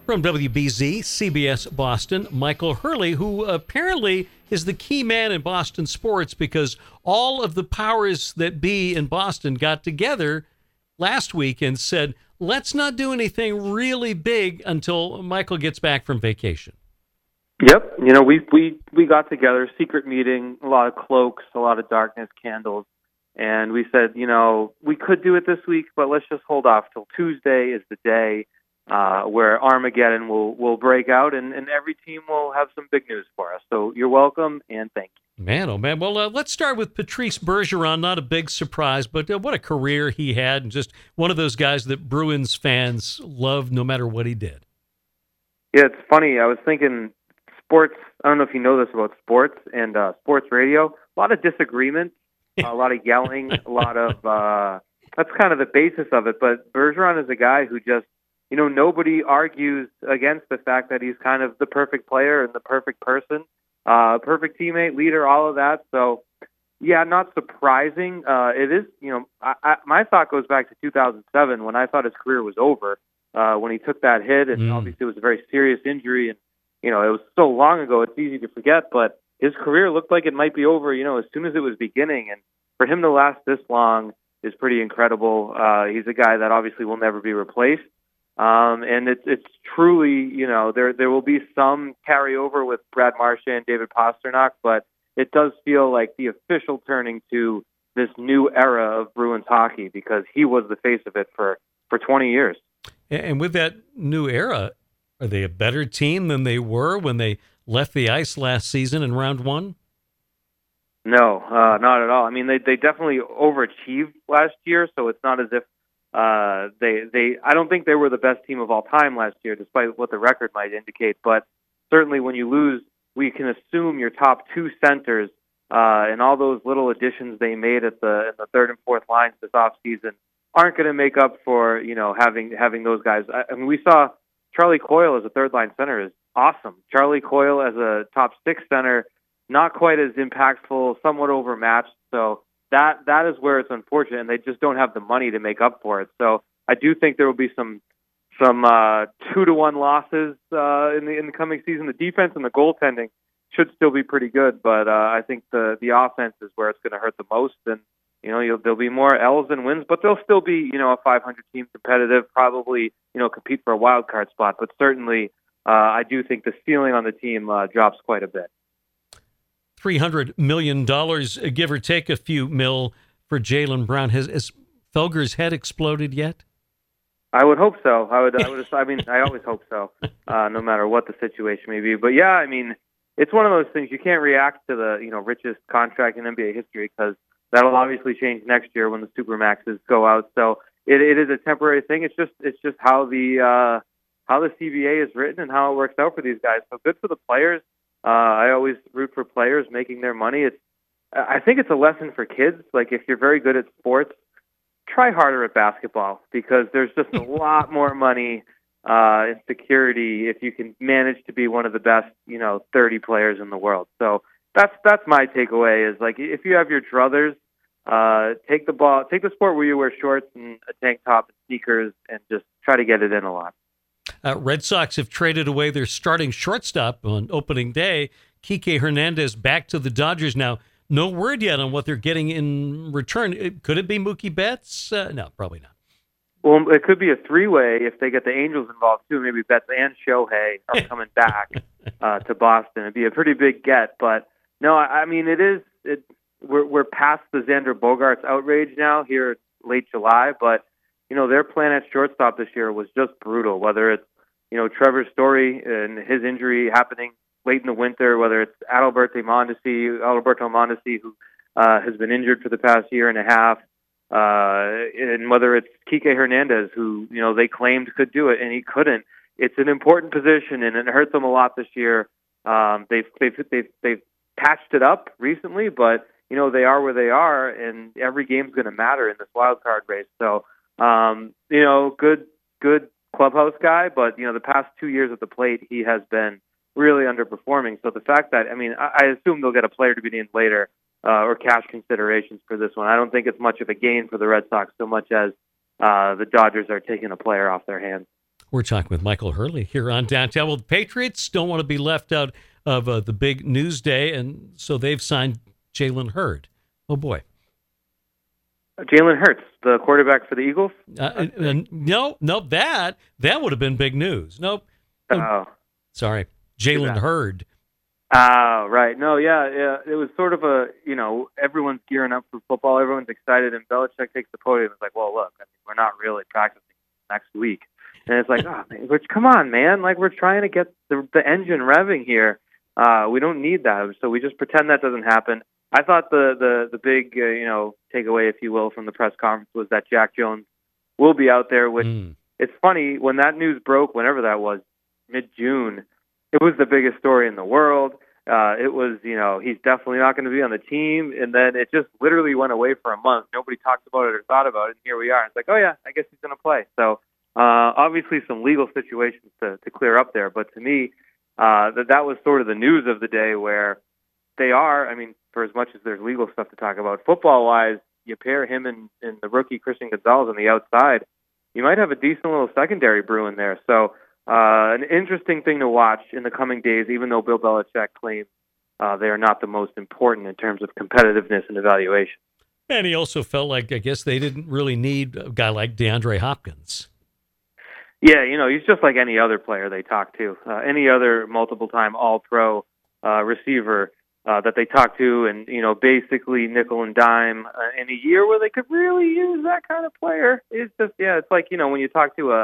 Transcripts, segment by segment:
From WBZ, CBS Boston, Michael Hurley, who apparently is the key man in Boston sports because all of the powers that be in Boston got together last week and said, let's not do anything really big until Michael gets back from vacation. Yep. You know, we got together, secret meeting, a lot of cloaks, a lot of darkness, candles. And we said, you know, we could do it this week, but let's just hold off till Tuesday is the day where Armageddon will break out, and every team will have some big news for us. So you're welcome, and thank you. Man, oh man. Well, let's start with Patrice Bergeron. Not a big surprise, but what a career he had, and just one of those guys that Bruins fans loved no matter what he did. Yeah, it's funny. I was thinking sports, I don't know if you know this about sports and sports radio, a lot of disagreements, a lot of yelling, a lot of, that's kind of the basis of it. But Bergeron is a guy who just, you know, nobody argues against the fact that he's kind of the perfect player and the perfect person, perfect teammate, leader, all of that. So, yeah, not surprising. It is, you know, my thought goes back to 2007 when I thought his career was over, when he took that hit, and obviously it was a very serious injury, and, you know, it was so long ago, it's easy to forget, but his career looked like it might be over, you know, as soon as it was beginning, and for him to last this long is pretty incredible. He's a guy that obviously will never be replaced. And it's truly, you know, there will be some carryover with Brad Marchand, David Pastrnak, but it does feel like the official turning to this new era of Bruins hockey because he was the face of it for 20 years. And with that new era, are they a better team than they were when they left the ice last season in round one? No, not at all. I mean, they definitely overachieved last year, so it's not as if I don't think they were the best team of all time last year, despite what the record might indicate. But certainly when you lose, we can assume your top two centers and all those little additions they made in the third and fourth lines this offseason aren't going to make up for, you know, having those guys. I mean, we saw Charlie Coyle as a third line center is awesome. Charlie Coyle as a top six center, not quite as impactful, somewhat overmatched. So that is where it's unfortunate, and they just don't have the money to make up for it. So I do think there will be some 2-1 losses in the coming season. The defense and the goaltending should still be pretty good, but I think the offense is where it's going to hurt the most. And you know, there'll be more L's than wins, but they'll still be, you know, a 500 team competitive, probably, you know, compete for a wild card spot. But certainly, I do think the ceiling on the team drops quite a bit. $300 million, give or take a few mil, for Jaylen Brown. Has Felger's head exploded yet? I would hope so. I mean, I always hope so, no matter what the situation may be. But yeah, I mean, it's one of those things you can't react to the, you know, richest contract in NBA history because that'll obviously change next year when the Supermaxes go out. So it is a temporary thing. It's just how the CBA is written and how it works out for these guys. So good for the players. I always root for players making their money. I think it's a lesson for kids. Like, if you're very good at sports, try harder at basketball because there's just a lot more money and security if you can manage to be one of the best, you know, 30 players in the world. So that's my takeaway is, like, if you have your druthers, take the sport where you wear shorts and a tank top and sneakers and just try to get it in a lot. Red Sox have traded away their starting shortstop on opening day. Kike Hernandez back to the Dodgers now. No word yet on what they're getting in return. Could it be Mookie Betts? No, probably not. Well, it could be a three-way if they get the Angels involved too. Maybe Betts and Shohei are coming back to Boston. It'd be a pretty big get. But no, I mean, we're past the Xander Bogaerts outrage now here late July, but you know, their plan at shortstop this year was just brutal, whether it's, you know, Trevor Story and his injury happening late in the winter, whether it's Alberto Mondesi, who has been injured for the past year and a half, and whether it's Kike Hernandez, who, you know, they claimed could do it and he couldn't. It's an important position, and it hurt them a lot this year. They've patched it up recently, but you know, they are where they are, and every game's going to matter in this wild card race. So, you know, good clubhouse guy, but, you know, the past 2 years at the plate, he has been really underperforming. So the fact that, I mean, I assume they'll get a player to be named later or cash considerations for this one. I don't think it's much of a gain for the Red Sox so much as the Dodgers are taking a player off their hands. We're talking with Michael Hurley here on Downtown. Well, the Patriots don't want to be left out of the big news day, and so they've signed Jalen Hurd. Oh, boy. Jalen Hurts, the quarterback for the Eagles? No, that would have been big news. Nope. Oh. Sorry. Jalen Hurd. Right. No, yeah. It was sort of everyone's gearing up for football. Everyone's excited, and Belichick takes the podium. It's like, well, look, we're not really practicing next week. And it's like, oh, man, come on, man. Like, we're trying to get the engine revving here. We don't need that. So we just pretend that doesn't happen. I thought the big, takeaway, if you will, from the press conference was that Jack Jones will be out there, which it's funny, when that news broke, whenever that was, mid-June, it was the biggest story in the world. It was, he's definitely not going to be on the team. And then it just literally went away for a month. Nobody talked about it or thought about it. And here we are. It's like, oh, yeah, I guess he's going to play. So obviously some legal situations to clear up there. But to me, that was sort of the news of the day, where they are, for as much as there's legal stuff to talk about, football-wise, you pair him and the rookie Christian Gonzalez on the outside, you might have a decent little secondary brewing there. So an interesting thing to watch in the coming days, even though Bill Belichick claims they are not the most important in terms of competitiveness and evaluation. And he also felt like, I guess, they didn't really need a guy like DeAndre Hopkins. Yeah, he's just like any other player they talk to, any other multiple-time All-Pro receiver that they talk to, and, basically nickel and dime in a year where they could really use that kind of player. It's just, it's like, when you talk to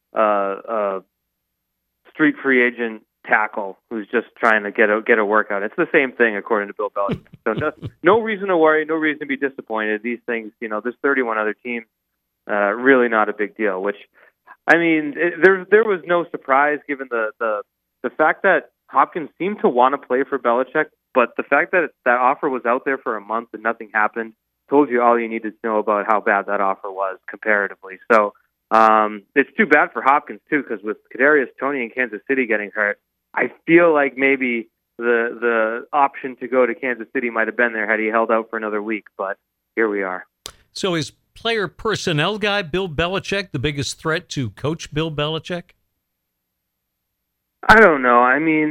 a street free agent tackle who's just trying to get a workout. It's the same thing, according to Bill Belichick. So no reason to worry, no reason to be disappointed. These things, there's 31 other teams, really not a big deal, which, there was no surprise given the fact that Hopkins seemed to want to play for Belichick, but the fact that that offer was out there for a month and nothing happened told you all you needed to know about how bad that offer was comparatively. So it's too bad for Hopkins, too, because with Kadarius Toney in Kansas City getting hurt, I feel like maybe the option to go to Kansas City might have been there had he held out for another week, but here we are. So is player personnel guy Bill Belichick the biggest threat to Coach Bill Belichick? I don't know.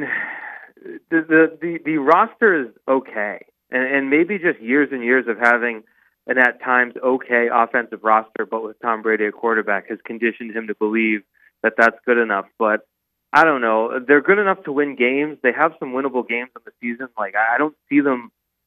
The roster is okay, and maybe just years and years of having an at times okay offensive roster, but with Tom Brady at quarterback, has conditioned him to believe that that's good enough. But I don't know. They're good enough to win games. They have some winnable games in the season. Like, I don't see them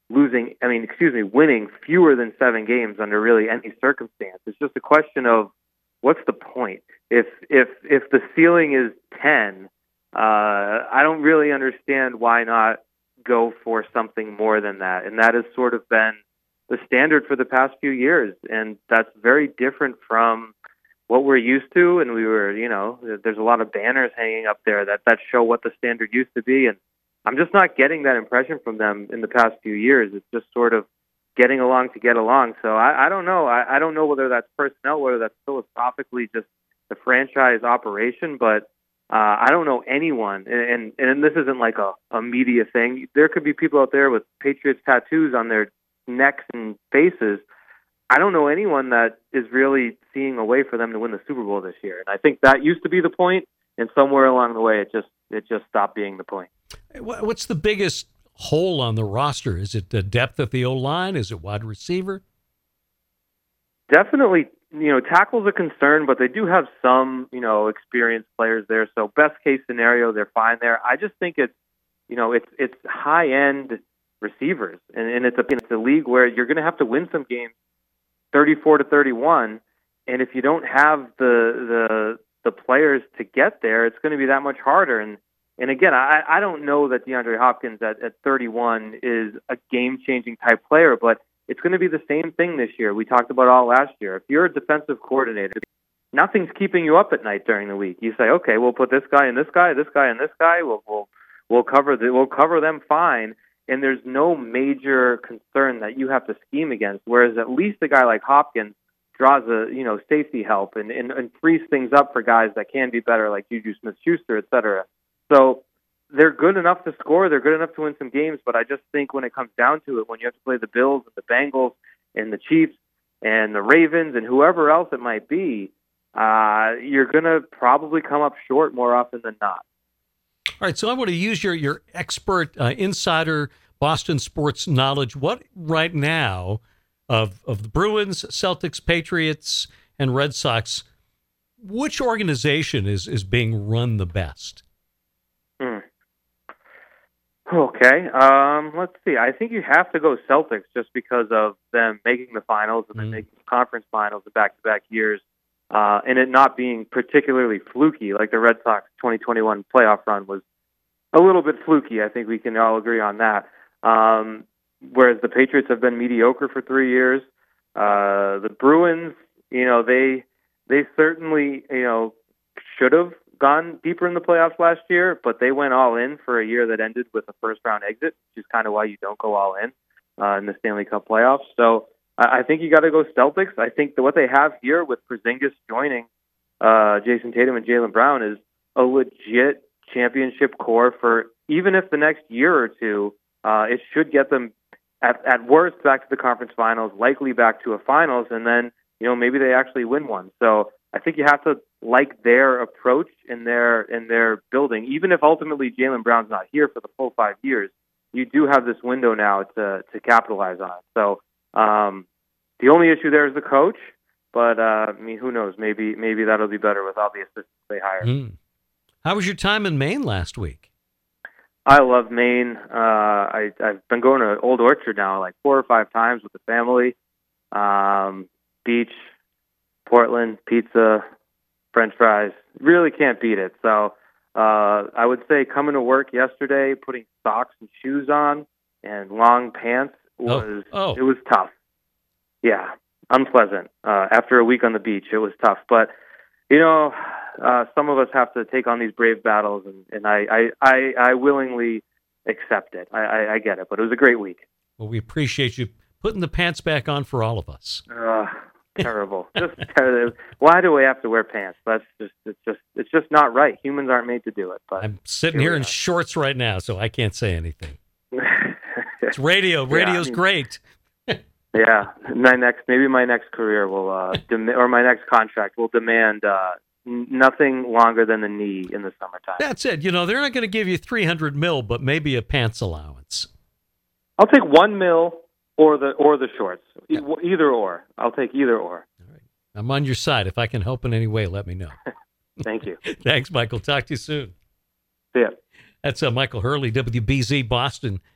winning fewer than 7 games under really any circumstance. It's just a question of what's the point. If the ceiling is 10, I don't really understand why not go for something more than that. And that has sort of been the standard for the past few years. And that's very different from what we're used to. And we were, there's a lot of banners hanging up there that show what the standard used to be. And I'm just not getting that impression from them in the past few years. It's just sort of getting along to get along. So I don't know. I don't know whether that's personnel, whether that's philosophically just the franchise operation, but I don't know anyone, and this isn't like a media thing. There could be people out there with Patriots tattoos on their necks and faces. I don't know anyone that is really seeing a way for them to win the Super Bowl this year. And I think that used to be the point, and somewhere along the way, it just stopped being the point. What's the biggest hole on the roster? Is it the depth of the O-line? Is it wide receiver? Definitely. Tackle's a concern, but they do have some, experienced players there. So best case scenario, they're fine there. I just think it's high end receivers, and it's a league where you're going to have to win some games, 34-31, and if you don't have the players to get there, it's going to be that much harder. And again, I don't know that DeAndre Hopkins at 31 is a game changing type player, but it's going to be the same thing this year. We talked about all last year. If you're a defensive coordinator, nothing's keeping you up at night during the week. You say, okay, we'll put this guy and this guy, this guy and this guy. We'll cover them fine, and there's no major concern that you have to scheme against. Whereas at least a guy like Hopkins draws a safety help and frees things up for guys that can be better, like Juju Smith-Schuster, et cetera. So they're good enough to score. They're good enough to win some games. But I just think when it comes down to it, when you have to play the Bills and the Bengals and the Chiefs and the Ravens and whoever else it might be, you're going to probably come up short more often than not. All right, so I want to use your expert insider Boston sports knowledge. What right now of the Bruins, Celtics, Patriots, and Red Sox, which organization is being run the best? Okay, let's see. I think you have to go Celtics just because of them making the finals and then making the conference finals in back-to-back years, and it not being particularly fluky. Like the Red Sox 2021 playoff run was a little bit fluky. I think we can all agree on that. Whereas the Patriots have been mediocre for 3 years. The Bruins, they certainly, should have gone deeper in the playoffs last year, but they went all in for a year that ended with a first-round exit, which is kind of why you don't go all in the Stanley Cup playoffs. So I think you got to go Celtics. I think that what they have here with Porzingis joining Jason Tatum and Jaylen Brown is a legit championship core for even if the next year or two, it should get them at worst back to the conference finals, likely back to a finals, and then maybe they actually win one. So I think you have to like their approach in their building. Even if ultimately Jaylen Brown's not here for the full 5 years, you do have this window now to capitalize on it. So the only issue there is the coach, but who knows? Maybe that'll be better with all the assistants they hire. How was your time in Maine last week? I love Maine. I've been going to Old Orchard now like 4 or 5 times with the family. Beach, Portland, pizza, French fries. Really can't beat it. So I would say coming to work yesterday, putting socks and shoes on and long pants it was tough. Yeah, unpleasant. After a week on the beach, it was tough. But some of us have to take on these brave battles, and I willingly accept it. I get it, but it was a great week. Well, we appreciate you putting the pants back on for all of us. Terrible. Just terrible. Why do we have to wear pants? It's just not right. Humans aren't made to do it. But I'm sitting here in shorts right now, so I can't say anything. It's radio. Radio's great. Yeah, my next career will or my next contract will demand nothing longer than the knee in the summertime. That's it. They're not going to give you $300 million, but maybe a pants allowance. I'll take $1 million or the shorts. Either or. I'll take either or. All right. I'm on your side. If I can help in any way, let me know. Thank you. Thanks, Michael. Talk to you soon. See ya. That's Michael Hurley, WBZ Boston.